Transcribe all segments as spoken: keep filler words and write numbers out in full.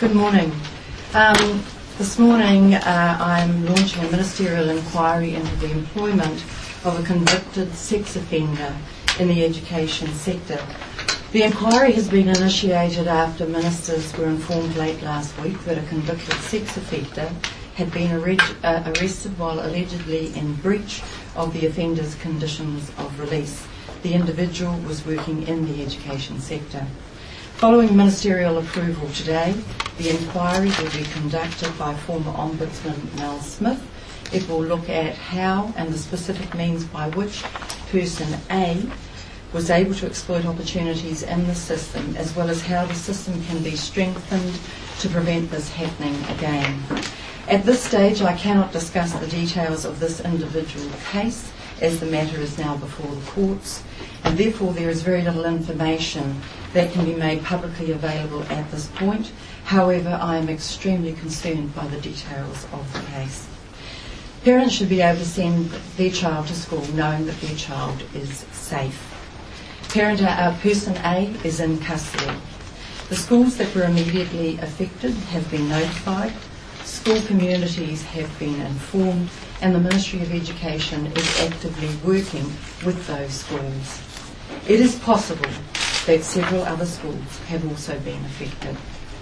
Good morning. Um, this morning uh, I'm launching a ministerial inquiry into the employment of a convicted sex offender in the education sector. The inquiry has been initiated after ministers were informed late last week that a convicted sex offender had been arre- uh, arrested while allegedly in breach of the offender's conditions of release. The individual was working in the education sector. Following ministerial approval today, the inquiry will be conducted by former Ombudsman Mel Smith. It will look at how and the specific means by which person A was able to exploit opportunities in the system, as well as how the system can be strengthened to prevent this happening again. At this stage, I cannot discuss the details of this individual case, as the matter is now before the courts, and therefore there is very little information that can be made publicly available at this point. However, I am extremely concerned by the details of the case. Parents should be able to send their child to school knowing that their child is safe. Parent, uh, person A is in custody. The schools that were immediately affected have been notified, school communities have been informed, and the Ministry of Education is actively working with those schools. It is possible that several other schools have also been affected.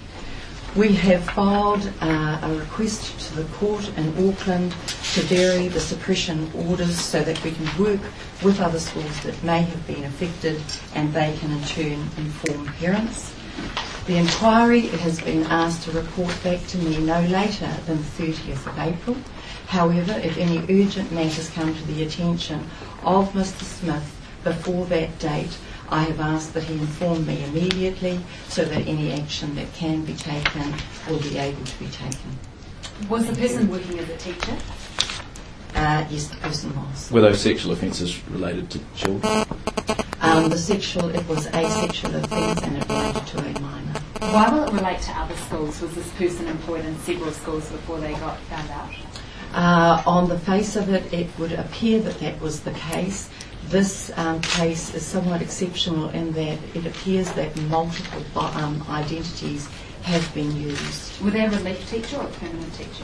We have filed uh, a request to the court in Auckland to vary the suppression orders so that we can work with other schools that may have been affected and they can in turn inform parents. The inquiry has been asked to report back to me no later than the thirtieth of April. However, if any urgent matters come to the attention of Mister Smith before that date, I have asked that he inform me immediately so that any action that can be taken will be able to be taken. Was the person working as a teacher? Uh, yes, the person was. Were those sexual offences related to children? Um, the sexual, it was a sexual offence and it related to a minor. Why will it relate to other schools? Was this person employed in several schools before they got found out? Uh, on the face of it, it would appear that that was the case. This um, case is somewhat exceptional in that it appears that multiple um, identities have been used. Were they a relief teacher or a permanent teacher?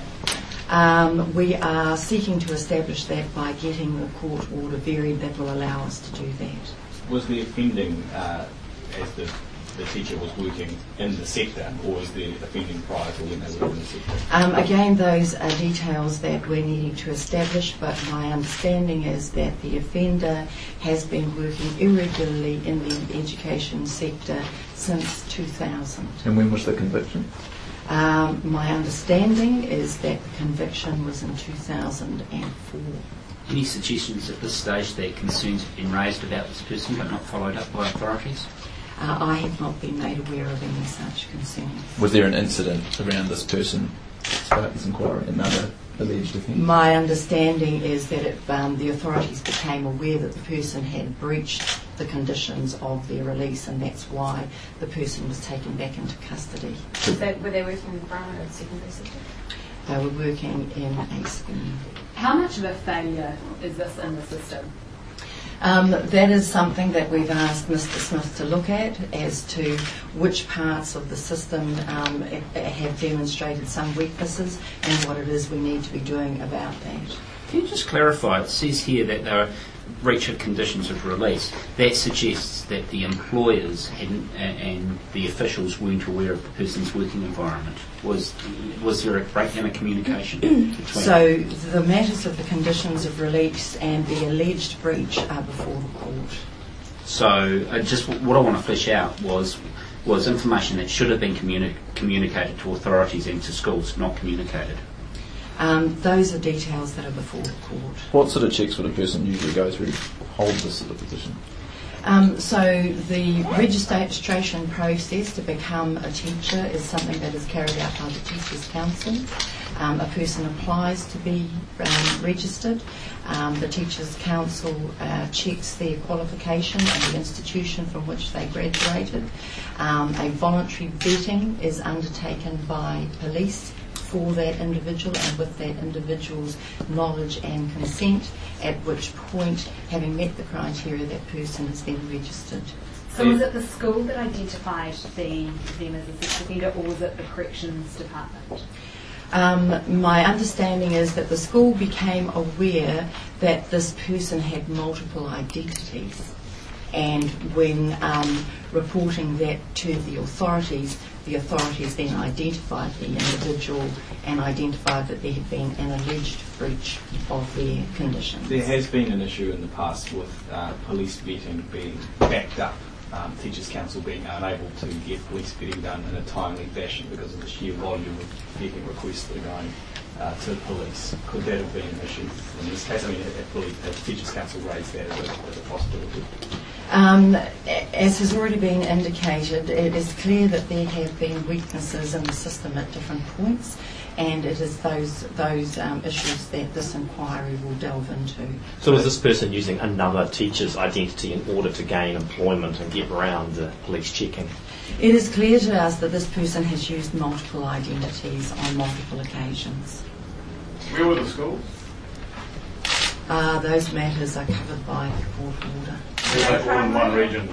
Um, we are seeking to establish that by getting the court order varied that will allow us to do that. Was the offending uh, as the, the teacher was working in the sector, or was the offending prior to when they were in the sector? Um, again, those are details that we're needing to establish, but my understanding is that the offender has been working irregularly in the education sector since two thousand. And when was the conviction? Um, my understanding is that the conviction was in two thousand four. Any suggestions at this stage that concerns have been raised about this person but not followed up by authorities? Uh, I have not been made aware of any such concerns. Was there an incident around this person despite this inquiry, another alleged offence? My understanding is that it, um, the authorities became aware that the person had breached the conditions of their release, and that's why the person was taken back into custody. Was they, were they working in the primary or secondary sector? They were working in a school. How much of a failure is this in the system? Um, that is something that we've asked Mister Smith to look at as to which parts of the system um, have demonstrated some weaknesses and what it is we need to be doing about that. Can you just clarify, it says here that there are breach of conditions of release. That suggests that the employers hadn't, uh, and the officials weren't aware of the person's working environment. Was was there a breakdown of communication between? So the matters of the conditions of release and the alleged breach are before the court. So uh, just what I want to flesh out was was information that should have been communi- communicated to authorities and to schools, not communicated. Um, those are details that are before the court. What sort of checks would a person usually go through to hold this sort of position? Um, so the registration process to become a teacher is something that is carried out by the Teachers' Council. Um, a person applies to be um, registered. Um, the Teachers' Council uh, checks their qualification and the institution from which they graduated. Um, a voluntary vetting is undertaken by police for that individual and with that individual's knowledge and consent, at which point, having met the criteria, that person is then registered. So was it the school that identified the, them as a sex offender, or was it the corrections department? Um, my understanding is that the school became aware that this person had multiple identities, and when um, reporting that to the authorities, the authorities then identified the individual and identified that there had been an alleged breach of their conditions. There has been an issue in the past with uh, police vetting being backed up, um, Teachers Council being unable to get police vetting done in a timely fashion because of the sheer volume of vetting requests that are going uh, to police. Could that have been an issue in this case? I mean, have, police, have Teachers Council raised that as a, as a possibility? Um, as has already been indicated, it is clear that there have been weaknesses in the system at different points, and it is those those um, issues that this inquiry will delve into. So is this person using another teacher's identity in order to gain employment and get around the police checking? It is clear to us that this person has used multiple identities on multiple occasions. Where were the schools? Uh, those matters are covered by the court order. Were they all in one region?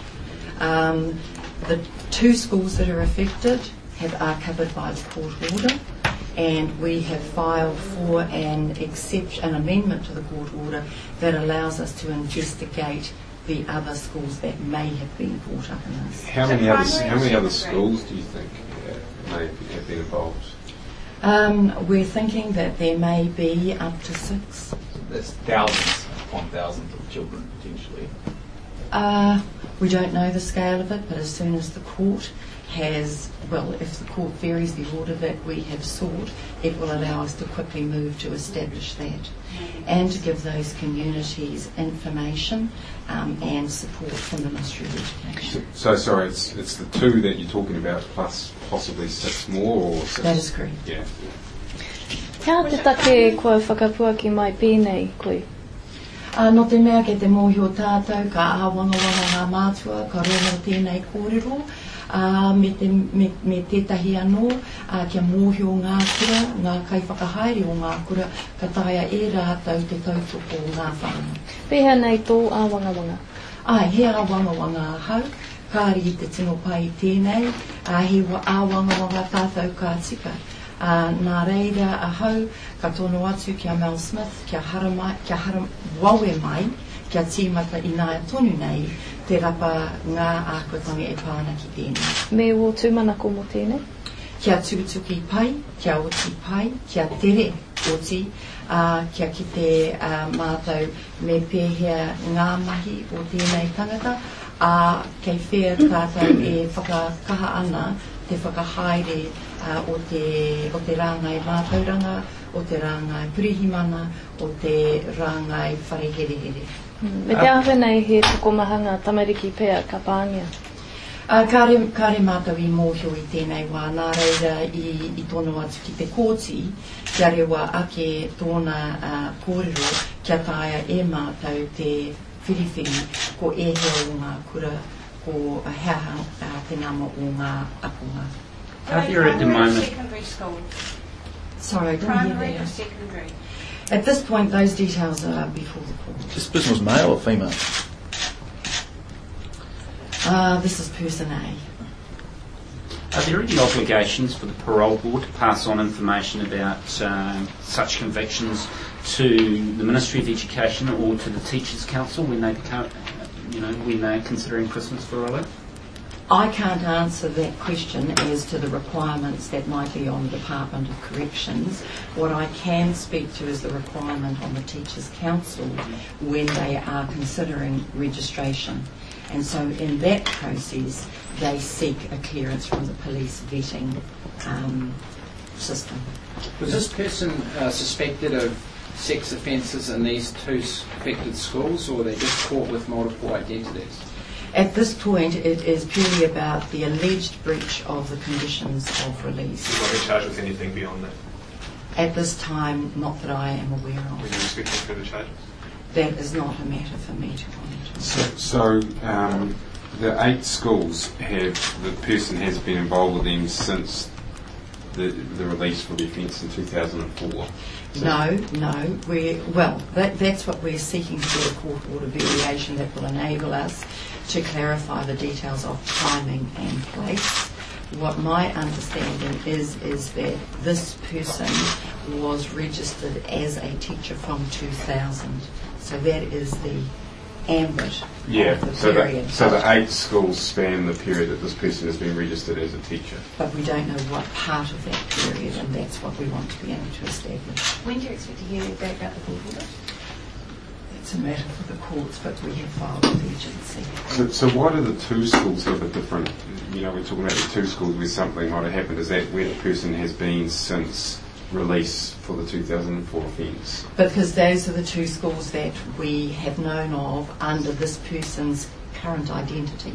Um, the two schools that are affected have, are covered by the court order, and we have filed for an exception, an amendment to the court order that allows us to investigate the other schools that may have been brought up in this. How many other how many other schools do you think uh, may have been involved? Um, we're thinking that there may be up to six. There's thousands upon thousands of children potentially. Uh, we don't know the scale of it, but as soon as the court has, well, if the court varies the order that we have sought, it will allow us to quickly move to establish that and to give those communities information um, and support from the Ministry of Education. So, so sorry, it's it's the two that you're talking about plus possibly six more, or six? That is correct. Yeah. Kia te take koe whakapuaki mai pēnei koe? Uh, no te mea ke te mōhio tātou, ka āwangawanga ngā mātua, ka rongo tēnei kōrero, uh, me, te, me, me tētahi anō, uh, kia mōhio ngā kura, ngā kaiwhakahaere o ngā kura, ka taia e rātou te tautoko o ngā whānau. Pēhea nei tō āwangawanga? Ai, he āwangawanga hau, kāri i te tino pai tēnei, uh, he āwangawanga tātou kā tika. Uh, nā reira a hau, ka tono atu kia Mel Smith, kia hara mai, kia hara wawe mai, kia tīmata i nā tonu nei, te rapa ngā ākuatanga e pāna ki tēnei. Me o tūmanako mo tēnei? Kia tūtuki pai, kia oti pai, kia tere oti, uh, kia ki te uh, mātou me pēhea ngā mahi o tēnei tangata, a uh, kei whea tātou e whakakaha ana te whakahaere uh, o te, o te rāngai mātauranga, o te rāngai purihimana, o te rāngai whareherehere. Mm. Me te awe nei he tukomahanga tamariki pēr ka pāngia? Uh, kāre, kāre mātou i mōhio i tēnei wā, nā reira i, i tono atu ki te kōti, kia rewa ake tōna uh, kōrero, kia taia e mātou te whiriwhiri, ko e hea o ngā kura, ko uh, hea uh, te nama o ngā apunga. Are there at the moment... Secondary school? Sorry, I didn't Primary hear or that. secondary? At this point, those details are before the court. This person was male or female? Uh, this is person A. Are there any obligations for the parole board to pass on information about uh, such convictions to the Ministry of Education or to the Teachers Council when they become, you know, when they're considering Christmas for relief? I can't answer that question as to the requirements that might be on the Department of Corrections. What I can speak to is the requirement on the Teachers Council when they are considering registration. And so in that process, they seek a clearance from the police vetting um, system. Was this person uh, suspected of sex offences in these two affected schools, or were they just caught with multiple identities? At this point, it is purely about the alleged breach of the conditions of release. Is not charged with anything beyond that? At this time, not that I am aware of. Were you expecting further charges? That is not a matter for me to comment on. So, so um, the eight schools have the person has been involved with them since the, the release for the offence in two thousand four. So No, no. We well, that, that's what we're seeking to do, a court order variation that will enable us to clarify the details of timing and place. What my understanding is is that this person was registered as a teacher from two thousand. So that is the ambit Yeah, of the so period. the, so the eight schools span the period that this person has been registered as a teacher. But we don't know what part of that period, and that's what we want to be able to establish. When do you expect to hear back about the court order? It's a matter for the courts, but we have filed with the agency. So, so why do the two schools have a different, you know, we're talking about the two schools where something might have happened. Is that where the person has been since release for the two thousand four offence? Because those are the two schools that we have known of under this person's current identity.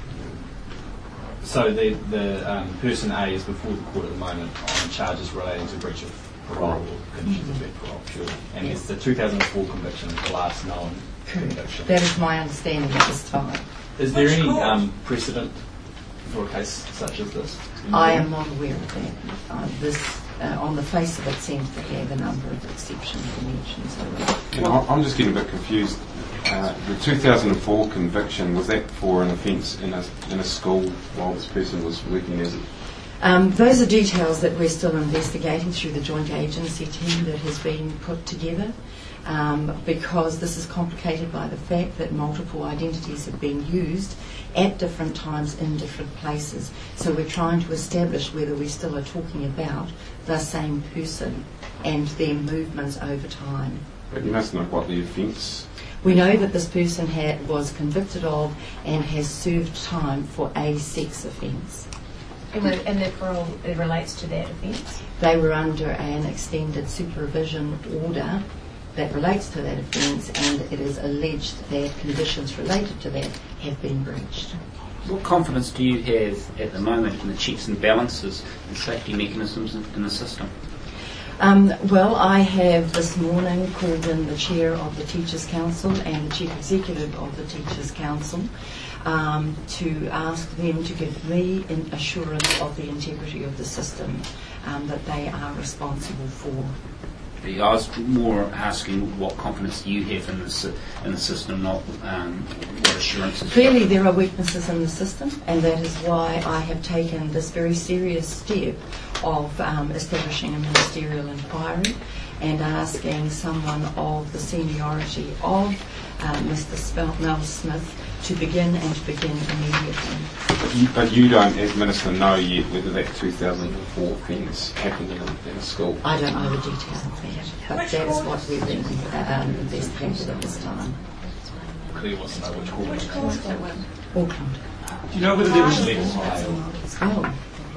So the, the um, person A is before the court at the moment on charges relating to breach of parole or conditions of their parole, sure. And Yes. it's the two thousand four conviction, the last known conviction. That is my understanding at this time. Is there Which any court? um, precedent for a case such as this? I am not aware of that. Uh, this, uh, on the face of it, seems to have a number of exceptions and mentions. And I- I'm just getting a bit confused. Uh, the two thousand four conviction, was that for an offence in a, in a school while this person was working as a... Um, those are details that we're still investigating through the joint agency team that has been put together, um, because this is complicated by the fact that multiple identities have been used at different times in different places. So we're trying to establish whether we still are talking about the same person and their movements over time. But you must know what the offence... We know that this person had, was convicted of and has served time for a sex offence. And, the, and the parole it relates to that offence? They were under an extended supervision order that relates to that offence, and it is alleged that conditions related to that have been breached. What confidence do you have at the moment in the checks and balances and safety mechanisms in, in the system? Um, well, I have this morning called in the chair of the Teachers' Council and the chief executive of the Teachers' Council um, to ask them to give me an assurance of the integrity of the system um, that they are responsible for. I was more asking what confidence do you have in the, sy- in the system, not um, what assurances. Clearly there are weaknesses in the system, and that is why I have taken this very serious step of um, establishing a ministerial inquiry and asking someone of the seniority of uh, Mister Spel- Mel Smith to begin and to begin immediately. But you, but you don't, as Minister, know yet whether that two thousand four offence happened in a, in a school? I don't know the details of that, but that is what we're being um, investigated at this time. Clearly wants to know which court. Auckland. Do you know whether there was legal Oh.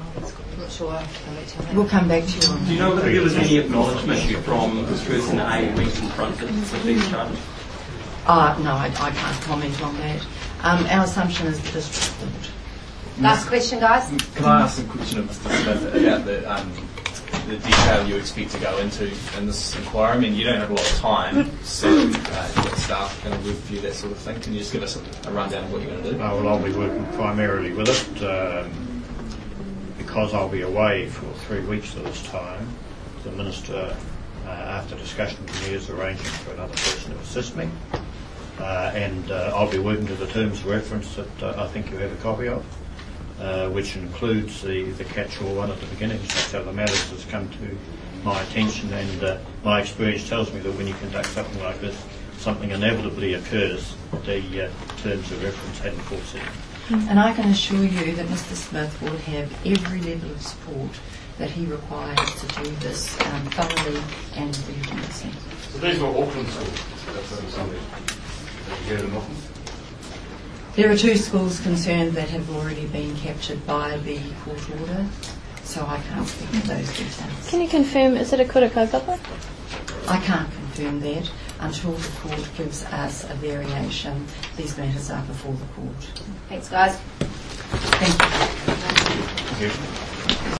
We'll come back to you on that. Do you know whether there was any acknowledgement from person A being confronted with these charges? Uh, no, I, I can't comment on that. Um, our assumption is the district court. Last question, guys. Can I ask a question of Mister Smith about the, um, the detail you expect to go into in this inquiry? I mean, you don't have a lot of time, so uh, you've got staff going to review that sort of thing. Can you just give us a, a rundown of what you're going to do? Uh, well, I'll be working primarily with it um, because I'll be away for three weeks at this time. The Minister, uh, after discussion with me, is arranging for another person to assist me. Uh, and uh, I'll be working to the terms of reference that uh, I think you have a copy of, uh, which includes the, the catch-all one at the beginning. That's how the matters has come to my attention, and uh, my experience tells me that when you conduct something like this, something inevitably occurs. The uh, terms of reference hadn't foreseen. And I can assure you that Mister Smith will have every level of support that he requires to do this um, thoroughly and with urgency. So these were Auckland schools, that's what I'm saying. Have you heard of Auckland? There are two schools concerned that have already been captured by the court order, so I can't speak to those details. Can you confirm, is it a kura kaupapa? I can't confirm that until the court gives us a variation. These matters are before the court. Thanks, guys. Thank you. Thank you.